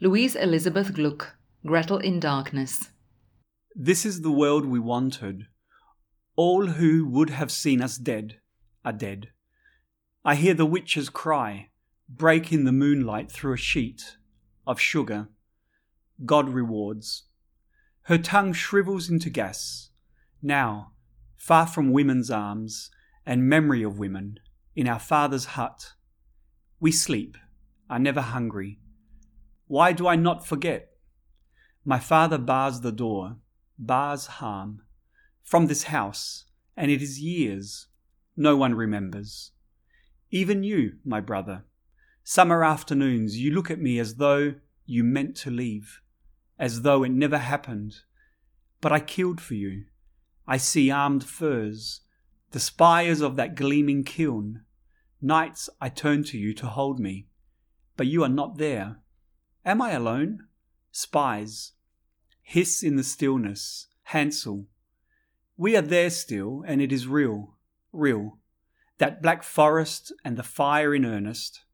Louise Elizabeth Gluck, Gretel in Darkness. This is the world we wanted. All who would have seen us dead are dead. I hear the witches cry, break in the moonlight through a sheet of sugar. God rewards. Her tongue shrivels into gas. Now, far from women's arms and memory of women, in our father's hut, we sleep, are never hungry. Why do I not forget? My father bars the door, bars harm, from this house, and it is years. No one remembers. Even you, my brother. Summer afternoons, you look at me as though you meant to leave, as though it never happened. But I killed for you. I see armed furs, the spires of that gleaming kiln. Nights I turn to you to hold me, but you are not there. Am I alone? Spies. Hiss in the stillness. Hansel. We are there still, and it is real, real. That black forest and the fire in earnest.